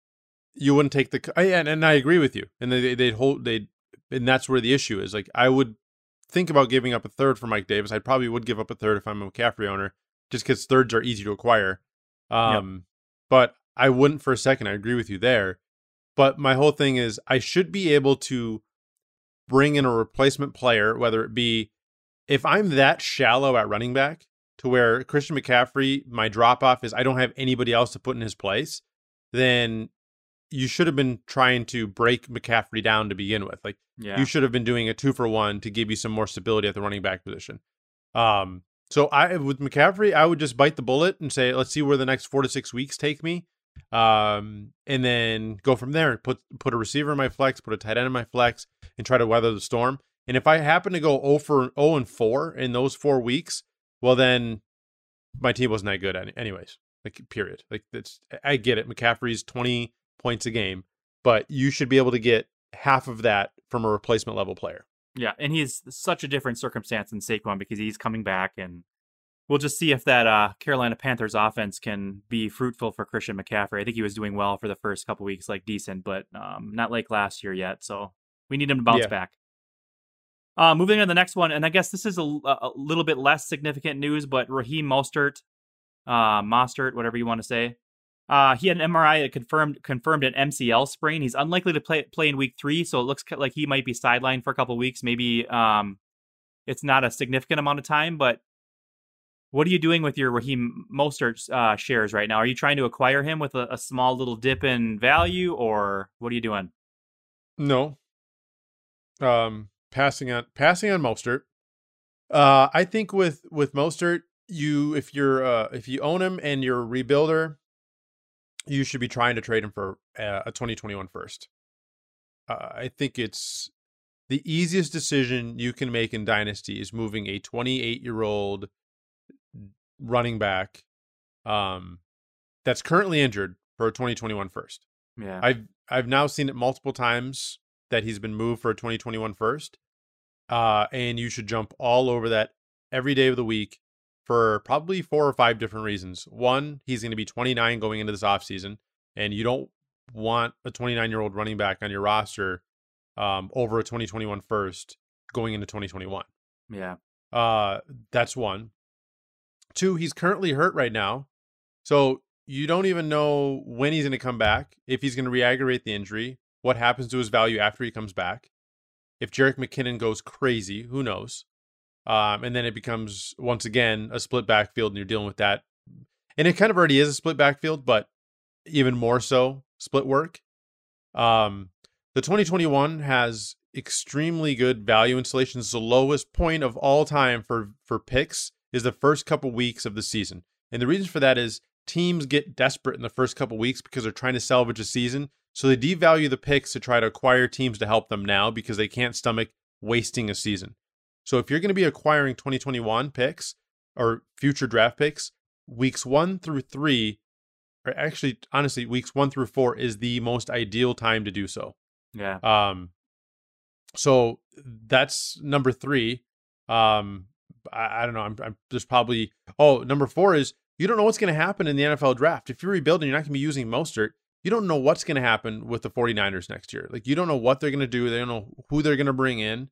the and I agree with you. And and that's where the issue is. Like I would think about giving up a third for Mike Davis. I probably would give up a third if I'm a McCaffrey owner, just because thirds are easy to acquire. But I wouldn't for a second. I agree with you there. But my whole thing is I should be able to bring in a replacement player, whether it be if I'm that shallow at running back to where Christian McCaffrey, my drop off is I don't have anybody else to put in his place, then you should have been trying to break McCaffrey down to begin with. Like, Yeah. you should have been doing a 2-for-1 to give you some more stability at the running back position. So with McCaffrey, I would just bite the bullet and say, let's see where the next 4 to 6 weeks take me. And then go from there. Put a receiver in my flex, put a tight end in my flex, and try to weather the storm. And if I happen to go 0-4 in those 4 weeks, well, then my team wasn't that good anyways. Like, period. Like, I get it. McCaffrey's 20 points a game, but you should be able to get half of that from a replacement level player. Yeah, and he's such a different circumstance than Saquon because he's coming back, and we'll just see if that Carolina Panthers offense can be fruitful for Christian McCaffrey. I think he was doing well for the first couple weeks, like decent, but not like last year yet. So we need him to bounce back. Moving on to the next one, and I guess this is a little bit less significant news, but Raheem Mostert, whatever you want to say, he had an MRI that confirmed an MCL sprain. He's unlikely to play in week 3, so it looks like he might be sidelined for a couple of weeks. Maybe it's not a significant amount of time, but what are you doing with your Raheem Mostert shares right now? Are you trying to acquire him with a small little dip in value, or what are you doing? No. Passing on Mostert. I think with Mostert, if you own him and you're a rebuilder, you should be trying to trade him for a 2021 first. I think it's the easiest decision you can make in Dynasty is moving a 28-year-old running back that's currently injured for a 2021 first. Yeah. I've now seen it multiple times that he's been moved for a 2021 first. And you should jump all over that every day of the week for probably 4 or 5 different reasons. One, he's going to be 29 going into this offseason, and you don't want a 29-year-old running back on your roster over a 2021 first going into 2021. Yeah. That's one. 2, he's currently hurt right now. So you don't even know when he's going to come back, if he's going to re-aggravate the injury, what happens to his value after he comes back. If Jerick McKinnon goes crazy, who knows? And then it becomes, once again, a split backfield, and you're dealing with that. And it kind of already is a split backfield, but even more so split work. The 2021 has extremely good value installations. The lowest point of all time for picks is the first couple weeks of the season. And the reason for that is teams get desperate in the first couple weeks because they're trying to salvage a season. So they devalue the picks to try to acquire teams to help them now because they can't stomach wasting a season. So if you're going to be acquiring 2021 picks or future draft picks, weeks 1 through 3, or actually, honestly, weeks 1 through 4 is the most ideal time to do so. Yeah. So that's number 3. I don't know. I'm there's probably, number 4 is you don't know what's going to happen in the NFL draft. If you're rebuilding, you're not going to be using Mostert. You don't know what's going to happen with the 49ers next year. Like, you don't know what they're going to do. They don't know who they're going to bring in.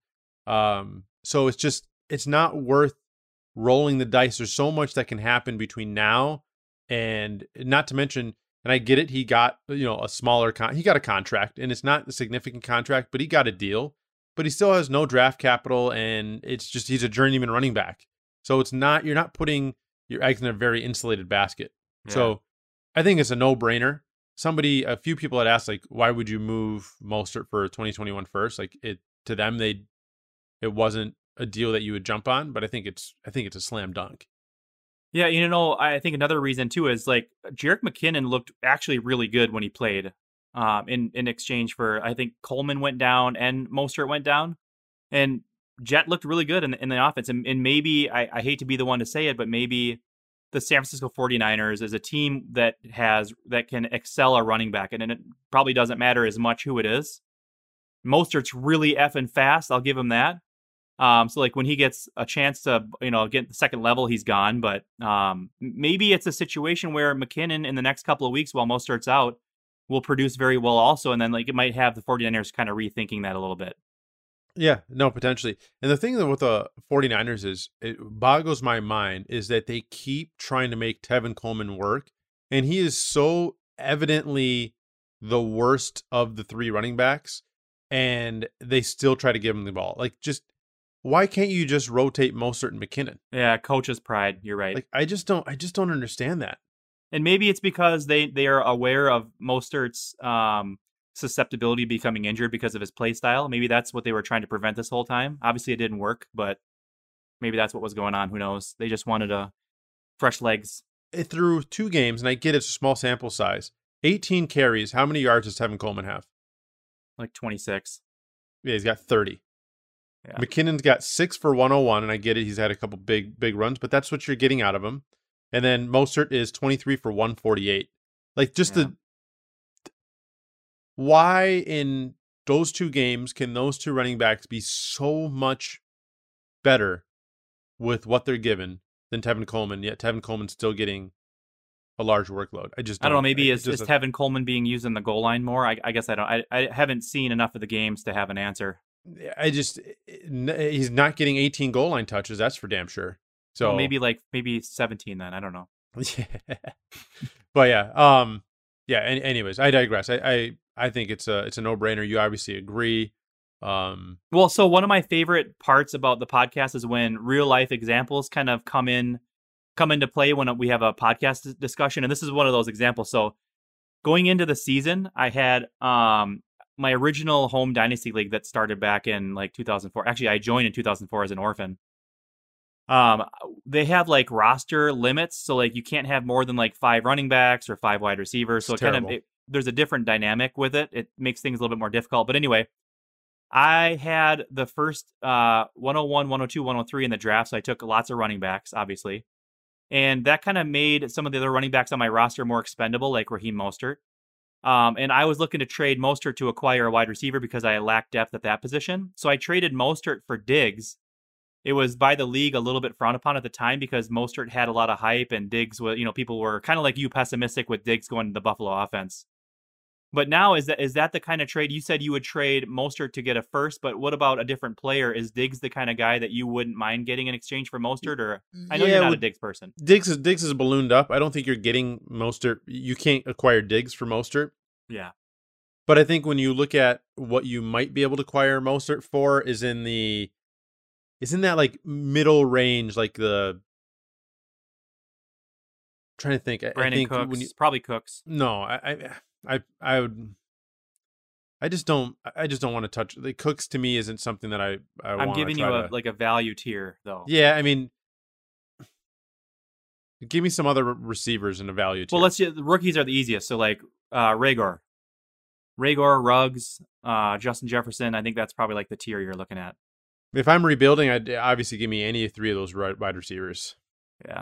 So it's not worth rolling the dice. There's so much that can happen between now and, not to mention, and I get it, he got, a smaller he got a contract, and it's not a significant contract, but he got a deal, but he still has no draft capital, and it's just, he's a journeyman running back. So you're not putting your eggs in a very insulated basket. Yeah. So I think it's a no-brainer. A few people had asked, like, why would you move Mostert for 2021 first? Like, to them, it wasn't a deal that you would jump on, but I think it's a slam dunk. Yeah, I think another reason too is, like, Jerick McKinnon looked actually really good when he played. In exchange for, I think Coleman went down and Mostert went down, and Jet looked really good in the offense. And maybe I hate to be the one to say it, but maybe the San Francisco 49ers is a team that can excel a running back, and it probably doesn't matter as much who it is. Mostert's really effing fast. I'll give him that. So, like, when he gets a chance to, get the second level, he's gone. But maybe it's a situation where McKinnon in the next couple of weeks while Mostert's out will produce very well also. And then, like, it might have the 49ers kind of rethinking that a little bit. Yeah, no, potentially. And the thing with the 49ers is, it boggles my mind, is that they keep trying to make Tevin Coleman work. And he is so evidently the worst of the 3 running backs. And they still try to give him the ball. Like, just, why can't you just rotate Mostert and McKinnon? Yeah, coach's pride. You're right. Like, I just don't understand that. And maybe it's because they are aware of Mostert's susceptibility to becoming injured because of his play style. Maybe that's what they were trying to prevent this whole time. Obviously, it didn't work, but maybe that's what was going on. Who knows? They just wanted fresh legs. Through 2 games, and I get it's a small sample size, 18 carries. How many yards does Tevin Coleman have? Like 26. Yeah, he's got 30. Yeah. McKinnon's got 6 for 101, and I get it. He's had a couple big runs, but that's what you're getting out of him. And then Mostert is 23 for 148. Like, just why in those 2 games can those 2 running backs be so much better with what they're given than Tevin Coleman, yet Tevin Coleman's still getting a large workload? I don't know. Maybe is Tevin Coleman being used in the goal line more? I guess I don't. I haven't seen enough of the games to have an answer. He's not getting 18 goal line touches. That's for damn sure. So well, maybe 17 then. I don't know. But yeah. Anyways, I digress. I think it's a no-brainer. You obviously agree. Well, so one of my favorite parts about the podcast is when real life examples kind of come into play when we have a podcast discussion. And this is one of those examples. So going into the season, I had my original home dynasty league that started back in like 2004. Actually, I joined in 2004 as an orphan. They have like roster limits, so like you can't have more than like 5 running backs or 5 wide receivers. So there's a different dynamic with it. It makes things a little bit more difficult. But anyway, I had the first 101, 102, 103 in the draft, so I took lots of running backs, obviously. And that kind of made some of the other running backs on my roster more expendable, like Raheem Mostert. And I was looking to trade Mostert to acquire a wide receiver because I lacked depth at that position. So I traded Mostert for Diggs. It was by the league a little bit frowned upon at the time because Mostert had a lot of hype and Diggs was, people were kind of like you, pessimistic with Diggs going to the Buffalo offense. But now is that the kind of trade you said you would trade Mostert to get a first? But what about a different player? Is Diggs the kind of guy that you wouldn't mind getting in exchange for Mostert? Or I know you're not a Diggs person. Diggs is ballooned up. I don't think you're getting Mostert. You can't acquire Diggs for Mostert. Yeah. But I think when you look at what you might be able to acquire Mostert for is in that like middle range, like the. I'm trying to think. Brandon I think Cooks, probably Cooks. No, I would. I just don't want to touch the Cooks. To me, isn't something that I'm giving you a value tier though. Yeah, I mean, give me some other receivers in a value tier. Well, the rookies are the easiest. So like Rager, Ruggs, Justin Jefferson. I think that's probably like the tier you're looking at. If I'm rebuilding, I'd obviously give me any 3 of those wide receivers. Yeah.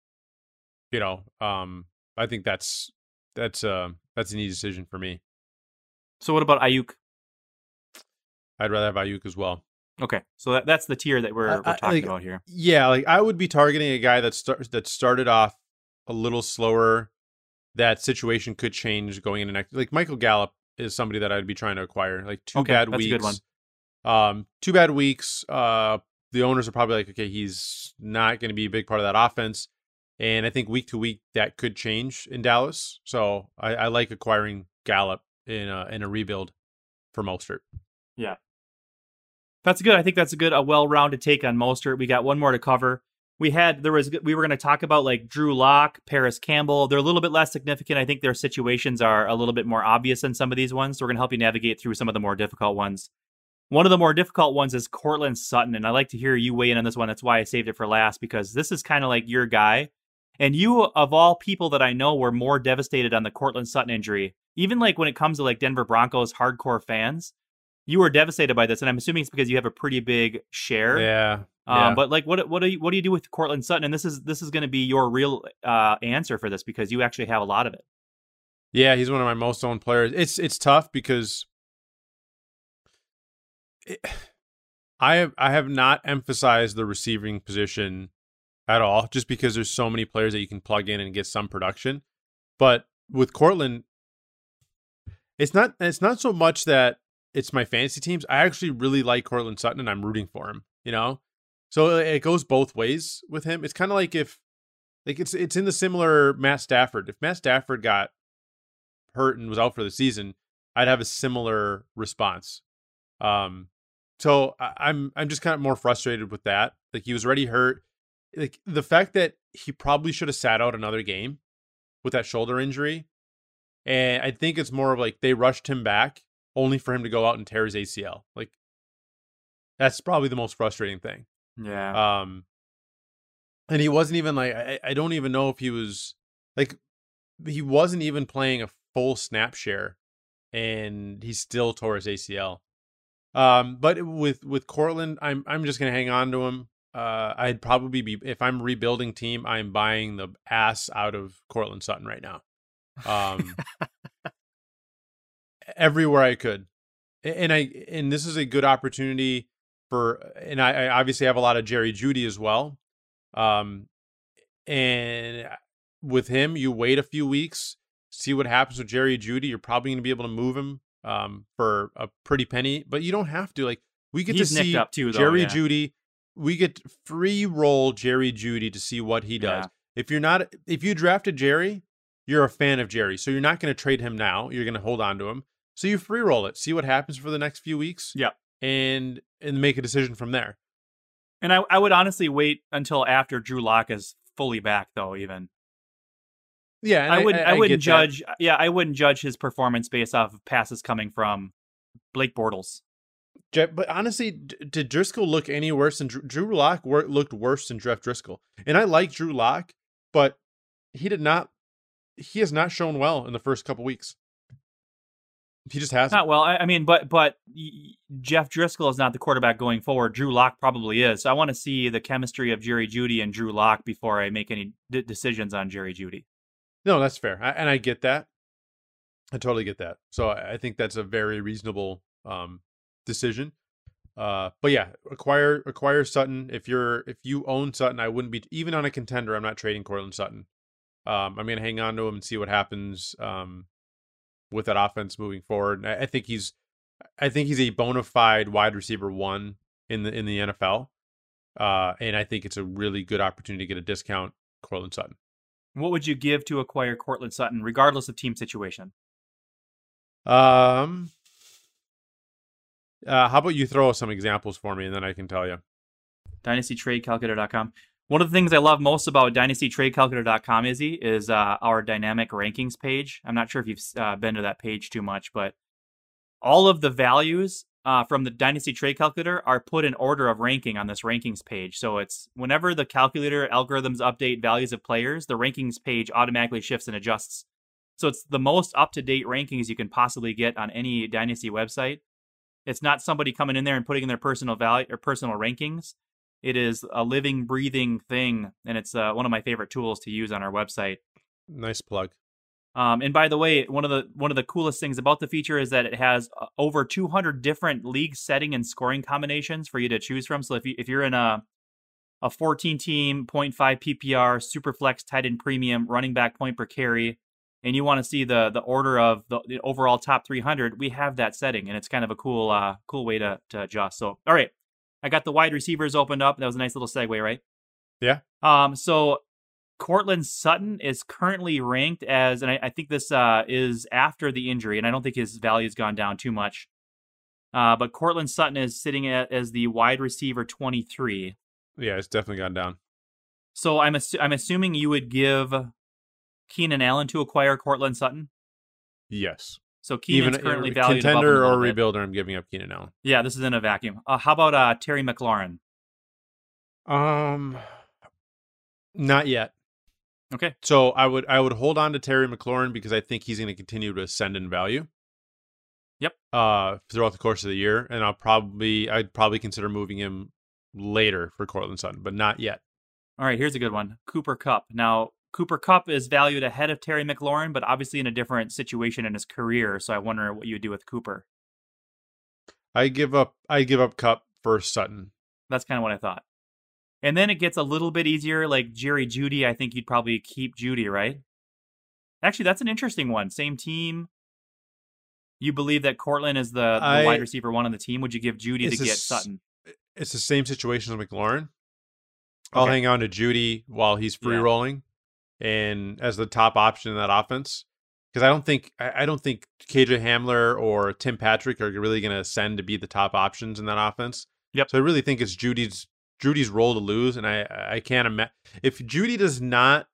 I think that's an easy decision for me. So what about Ayuk? I'd rather have Ayuk as well. Okay, so that's the tier that we're talking about here. Yeah, like I would be targeting a guy that started off a little slower. That situation could change going into next. Like Michael Gallup is somebody that I'd be trying to acquire. Like 2 bad weeks. That's a good one. 2 bad weeks. The owners are probably like, okay, he's not going to be a big part of that offense. And I think week to week that could change in Dallas. So I like acquiring Gallup in a rebuild for Mostert. Yeah. That's good. I think that's a well-rounded take on Mostert. We got one more to cover. We were going to talk about like Drew Lock, Paris Campbell. They're a little bit less significant. I think their situations are a little bit more obvious than some of these ones. So we're going to help you navigate through some of the more difficult ones. One of the more difficult ones is Courtland Sutton. And I'd like to hear you weigh in on this one. That's why I saved it for last, because this is kind of like your guy. And you, of all people that I know, were more devastated on the Courtland Sutton injury. Even like when it comes to like Denver Broncos hardcore fans, you were devastated by this. And I'm assuming it's because you have a pretty big share. Yeah. But like, what do you do with Courtland Sutton? And this is going to be your real answer for this because you actually have a lot of it. Yeah, he's one of my most owned players. It's tough because I have not emphasized the receiving position at all, just because there's so many players that you can plug in and get some production. But with Courtland, it's not so much that it's my fantasy teams. I actually really like Courtland Sutton and I'm rooting for him, So it goes both ways with him. It's kind of like it's in the similar Matt Stafford. If Matt Stafford got hurt and was out for the season, I'd have a similar response. So I'm just kind of more frustrated with that. Like he was already hurt. Like the fact that he probably should have sat out another game with that shoulder injury. And I think it's more of like they rushed him back only for him to go out and tear his ACL. Like, that's probably the most frustrating thing. Yeah. And he wasn't even like, I don't even know if he was like, he wasn't even playing a full snap share, and he still tore his ACL. But with Courtland, I'm just gonna hang on to him. I'd probably be, if I'm rebuilding team, I'm buying the ass out of Courtland Sutton right now. Everywhere I could. And this is a good opportunity and I obviously have a lot of Jerry Jeudy as well. And with him, you wait a few weeks, see what happens with Jerry Jeudy. You're probably going to be able to move him for a pretty penny, but you don't have to. Like, we get He's to see nicked up too, though, Jerry yeah. Jeudy. We get free roll Jerry Jeudy to see what he does. Yeah. If you drafted Jerry, you're a fan of Jerry, so you're not going to trade him now. You're going to hold on to him. So you free roll it, see what happens for the next few weeks. Yeah. And make a decision from there. And I would honestly wait until after Drew Lock is fully back, though. Even yeah, and I wouldn't judge. That. Yeah, I wouldn't judge his performance based off of passes coming from Blake Bortles. But honestly, did Driscoll look any worse than Drew Lock? Looked worse than Jeff Driscoll, and I like Drew Lock, but he did not. He has not shown well in the first couple weeks. He just hasn't. Not well. I mean, but Jeff Driscoll is not the quarterback going forward. Drew Lock probably is. So I want to see the chemistry of Jerry Jeudy and Drew Lock before I make any decisions on Jerry Jeudy. No, that's fair, and I get that. I totally get that. So I think that's a very reasonable decision. But yeah, acquire Sutton. If you own Sutton, I wouldn't be, even on a contender, I'm not trading Courtland Sutton. I'm going to hang on to him and see what happens with that offense moving forward. I think he's a bona fide wide receiver 1 in the NFL. And I think it's a really good opportunity to get a discount Courtland Sutton. What would you give to acquire Courtland Sutton, regardless of team situation? How about you throw some examples for me, and then I can tell you. DynastyTradeCalculator.com. One of the things I love most about DynastyTradeCalculator.com, Izzy, is our dynamic rankings page. I'm not sure if you've been to that page too much, but all of the values from the Dynasty Trade Calculator are put in order of ranking on this rankings page. So it's whenever the calculator algorithms update values of players, the rankings page automatically shifts and adjusts. So it's the most up-to-date rankings you can possibly get on any Dynasty website. It's not somebody coming in there and putting in their personal value or personal rankings. It is a living, breathing thing, and it's one of my favorite tools to use on our website. Nice plug. And by the way, one of the coolest things about the feature is that it has over 200 different league setting and scoring combinations for you to choose from. So if you're in a 14-team, 0.5 PPR, Superflex, tight end premium, running back point per carry, and you want to see the order of the overall top 300, we have that setting, and it's kind of a cool way to adjust. So, all right, I got the wide receivers opened up. That was a nice little segue, right? Yeah. So Courtland Sutton is currently ranked as, and I think this is after the injury, and I don't think his value's gone down too much. But Courtland Sutton is sitting as the wide receiver 23. Yeah, it's definitely gone down. So I'm assuming you would give Keenan Allen to acquire Courtland Sutton? Yes. So Keenan's currently valued contender above or rebuilder, I'm giving up Keenan Allen. Yeah, this is in a vacuum. How about Terry McLaurin? Not yet. Okay. So I would hold on to Terry McLaurin because I think he's going to continue to ascend in value. Yep. Throughout the course of the year, and I'd probably consider moving him later for Courtland Sutton, but not yet. All right, here's a good one. Cooper Kupp. Now, Cooper Kupp is valued ahead of Terry McLaurin, but obviously in a different situation in his career. So I wonder what you would do with Cooper. I give up Kupp for Sutton. That's kind of what I thought. And then it gets a little bit easier, like Jerry Jeudy. I think you'd probably keep Jeudy, right? Actually, that's an interesting one. Same team. You believe that Courtland is the wide receiver 1 on the team. Would you give Jeudy to get Sutton? It's the same situation as McLaurin. I'll hang on to Jeudy while he's free rolling, and as the top option in that offense, because I don't think KJ Hamler or Tim Patrick are really going to ascend to be the top options in that offense. Yep. So I really think it's Judy's role to lose, and I can't imagine if Jeudy does not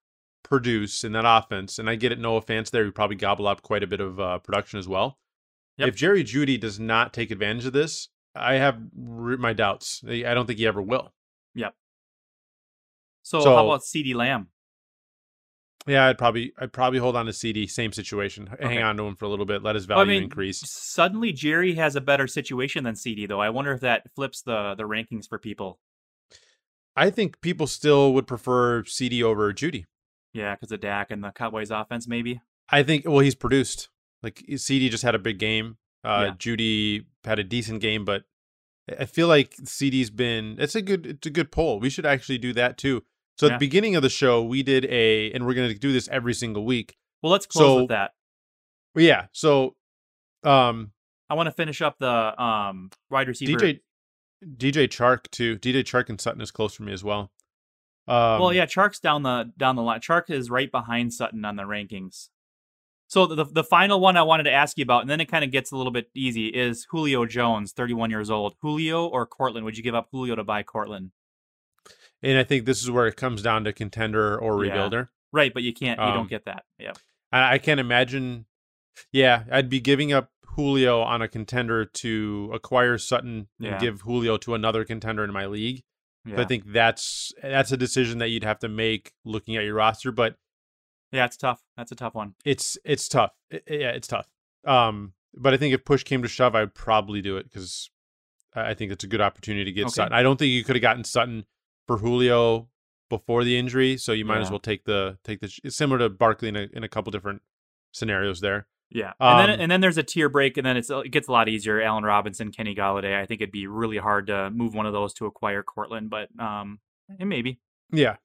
produce in that offense, and I get it, Noah Fant there, who probably gobble up quite a bit of production as well. Yep. If Jerry Jeudy does not take advantage of this, I have my doubts. I don't think he ever will. Yep. So how about CeeDee Lamb? Yeah, I'd probably hold on to CD. Same situation. Hang on to him for a little bit. Let his value increase. Suddenly, Jerry has a better situation than CD, though. I wonder if that flips the rankings for people. I think people still would prefer CD over Jeudy. Yeah, because of Dak and the Cowboys offense, maybe. I think. Well, he's produced. Like CD just had a big game. Yeah. Jeudy had a decent game, but I feel like CD's been. It's a good poll. We should actually do that too. So at the beginning of the show, we did and we're going to do this every single week. Well, let's close with that. Yeah. So, I want to finish up the wide receiver. DJ Chark too. DJ Chark and Sutton is close for me as well. Well, yeah, Chark's down the line. Chark is right behind Sutton on the rankings. So the final one I wanted to ask you about, and then it kind of gets a little bit easy, is Julio Jones, 31 years old. Julio or Cortland? Would you give up Julio to buy Cortland? And I think this is where it comes down to contender or rebuilder. Right, but you can't. You don't get that. Yeah, I can't imagine. Yeah, I'd be giving up Julio on a contender to acquire Sutton and give Julio to another contender in my league. Yeah. So I think that's a decision that you'd have to make looking at your roster. But yeah, it's tough. That's a tough one. It's tough. It's tough. But I think if push came to shove, I'd probably do it because I think it's a good opportunity to get Sutton. I don't think you could have gotten Sutton for Julio before the injury, so you might as well take the similar to Barkley in a couple different scenarios there. Yeah, and then there's a tier break, and then it gets a lot easier. Allen Robinson, Kenny Galladay. I think it'd be really hard to move one of those to acquire Cortland, but maybe. Yeah.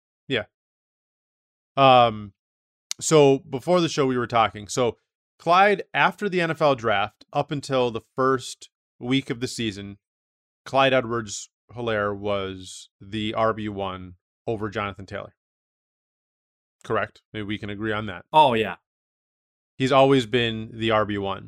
So before the show, we were talking. So Clyde, after the NFL draft, up until the first week of the season, Clyde Edwards-Helaire was the RB1 over Jonathan Taylor. Correct? Maybe we can agree on that. Oh, yeah. He's always been the RB1.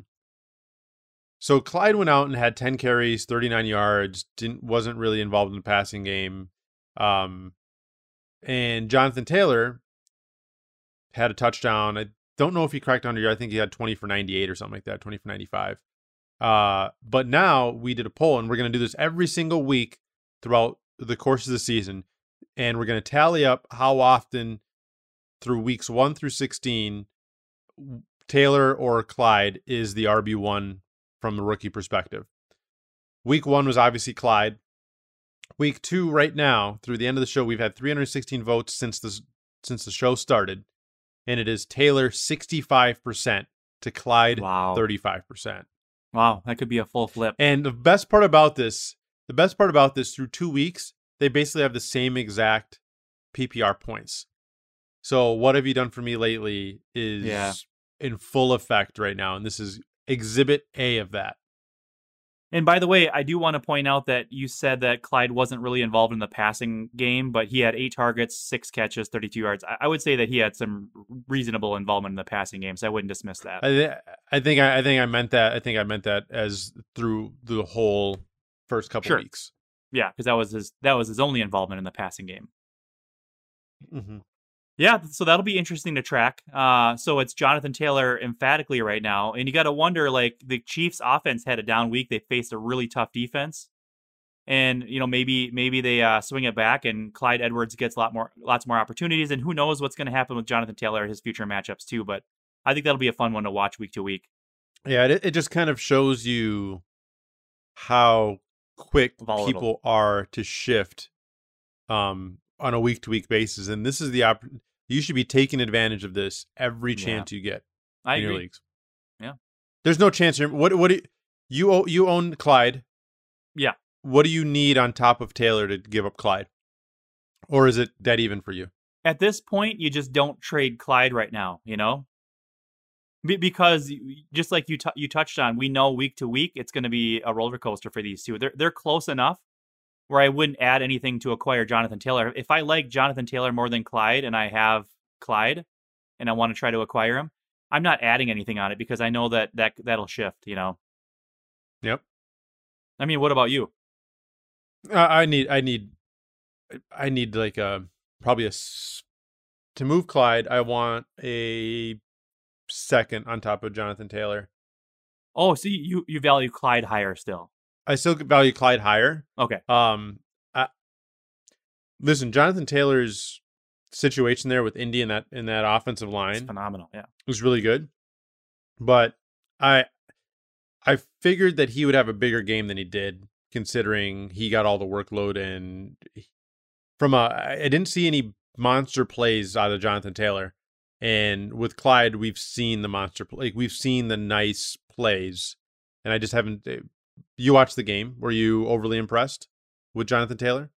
So Clyde went out and had 10 carries, 39 yards, wasn't really involved in the passing game. And Jonathan Taylor had a touchdown. I don't know if he cracked 100 yards. I think he had 20 for 98 or something like that, 20 for 95. But now we did a poll, and we're going to do this every single week throughout the course of the season. And we're going to tally up how often through weeks 1 through 16, Taylor or Clyde is the RB1 from the rookie perspective. Week 1 was obviously Clyde. Week 2 right now, through the end of the show, we've had 316 votes since the show started. And it is Taylor 65% to Clyde 35%. Wow, that could be a full flip. And the best part about this, through 2 weeks, they basically have the same exact PPR points. So what have you done for me lately is in full effect right now. And this is exhibit A of that. And by the way, I do want to point out that you said that Clyde wasn't really involved in the passing game, but he had 8 targets, 6 catches, 32 yards. I would say that he had some reasonable involvement in the passing game, so I wouldn't dismiss that. I think I meant that. I think I meant that as through the whole first couple weeks. Yeah, because that was his only involvement in the passing game. Mm-hmm. Yeah, so that'll be interesting to track. So it's Jonathan Taylor emphatically right now. And you got to wonder, like, the Chiefs offense had a down week. They faced a really tough defense. And, maybe they swing it back and Clyde Edwards gets lots more opportunities. And who knows what's going to happen with Jonathan Taylor, his future matchups too. But I think that'll be a fun one to watch week to week. Yeah, it just kind of shows you how quick people are to shift on a week-to-week basis. And this is the opportunity. You should be taking advantage of this every chance you get in your leagues. Yeah. There's no chance. What do you own Clyde? Yeah. What do you need on top of Taylor to give up Clyde? Or is it dead even for you? At this point, you just don't trade Clyde right now, Because just like you touched on, we know week to week it's going to be a roller coaster for these two. They're close enough where I wouldn't add anything to acquire Jonathan Taylor. If I like Jonathan Taylor more than Clyde and I have Clyde and I want to try to acquire him, I'm not adding anything on it because I know that'll shift, Yep. I mean, what about you? I need like probably a to move Clyde, I want a second on top of Jonathan Taylor. Oh, so you value Clyde higher still? I still value Clyde higher. Okay. Listen, Jonathan Taylor's situation there with Indy in that offensive line, it's phenomenal. Yeah, was really good. But I figured that he would have a bigger game than he did, considering he got all the workload. And I didn't see any monster plays out of Jonathan Taylor. And with Clyde, we've seen the monster play. We've seen the nice plays, and I just haven't. You watched the game. Were you overly impressed with Jonathan Taylor?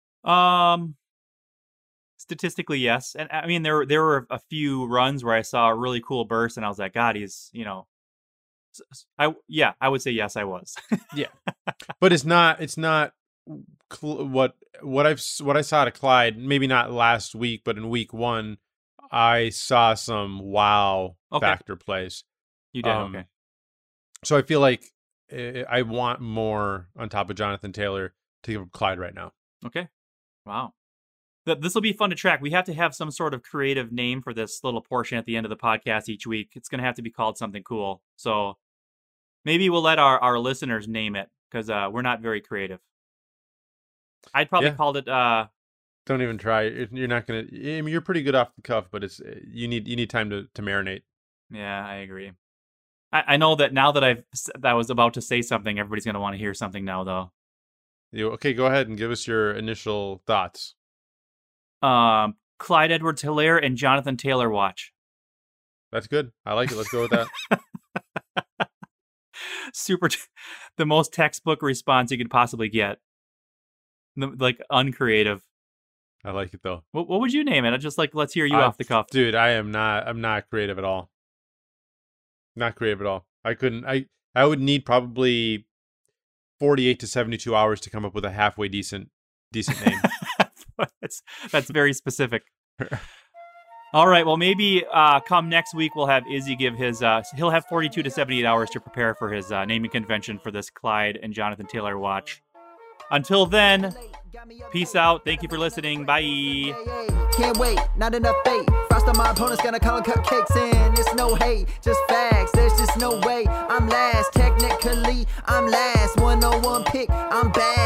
Statistically, yes. And I mean, there were a few runs where I saw a really cool burst, and I was like, God, he's, I would say yes, I was. Yeah, but it's not what I saw to Clyde. Maybe not last week, but in week 1, I saw some wow factor plays. You did, okay. So I feel like I want more on top of Jonathan Taylor to give up Clyde right now. Okay. Wow. This will be fun to track. We have to have some sort of creative name for this little portion at the end of the podcast each week. It's going to have to be called something cool. So maybe we'll let our listeners name it, because we're not very creative. I'd probably called it... Don't even try. You're not going to... I mean, you're pretty good off the cuff, but it's you need time to marinate. Yeah, I agree. I know that now that I was about to say something, everybody's going to want to hear something now, though. Okay, go ahead and give us your initial thoughts. Clyde Edwards-Helaire and Jonathan Taylor watch. That's good. I like it. Let's go with that. The most textbook response you could possibly get. Like, uncreative. I like it, though. What would you name it? Just let's hear you off the cuff. Dude, I'm not creative at all. Not creative at all. I would need probably 48 to 72 hours to come up with a halfway decent name. That's very specific. All right. Well, maybe come next week we'll have Izzy give his. He'll have 42 to 78 hours to prepare for his naming convention for this Clyde and Jonathan Taylor watch. Until then, peace out. Thank you for listening. Bye. Can't wait, not enough faith. Frost on my opponents, gonna call cupcakes in. It's no hate, just facts. There's just no way I'm last. Technically, I'm last. 101 pick, I'm bad.